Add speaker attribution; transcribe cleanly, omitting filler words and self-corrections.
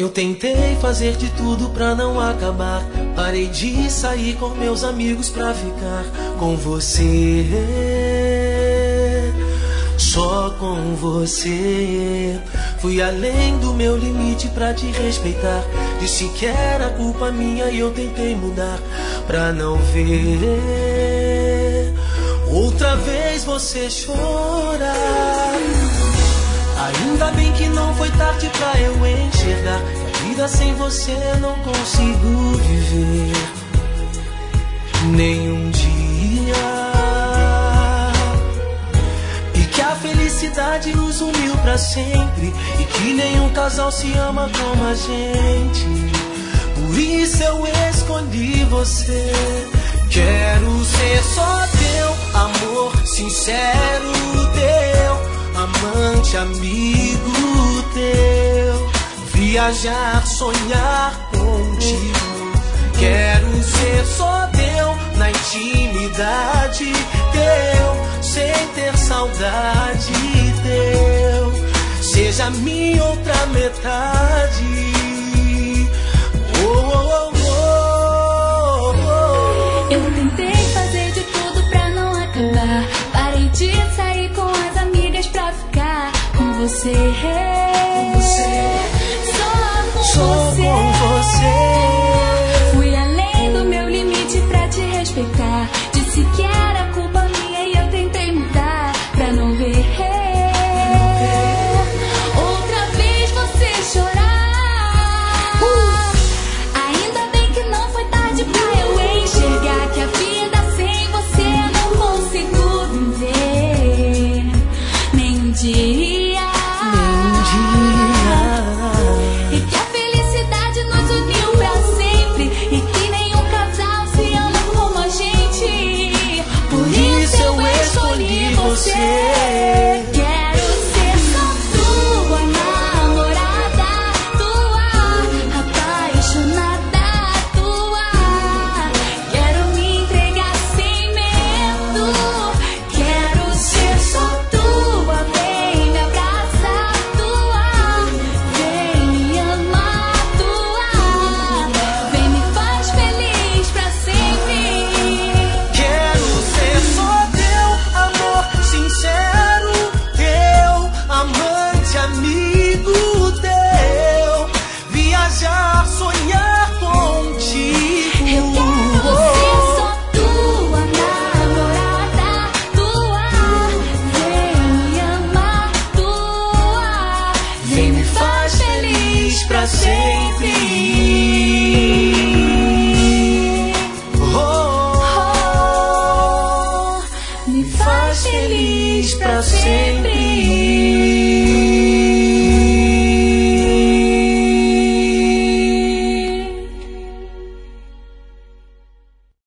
Speaker 1: Eu tentei fazer de tudo pra não acabar. Parei de sair com meus amigos pra ficar com você. Só com você. Fui além do meu limite pra te respeitar. Disse que era culpa minha e eu tentei mudar pra não ver outra vez você chorar. Ainda bem que não foi tarde pra eu enxergar que a vida sem você não consigo viver nenhum dia. E que a felicidade nos uniu pra sempre e que nenhum casal se ama como a gente. Por isso eu escolhi você. Quero ser só teu amor sincero, teu amante, amigo teu, viajar, sonhar contigo. Quero ser só teu na intimidade, teu, sem ter saudade teu. Seja minha outra metade. Oh, oh, oh, oh, oh.
Speaker 2: Eu tentei fazer de tudo pra não acabar. Parei de sair com as amigas pra ficar com você.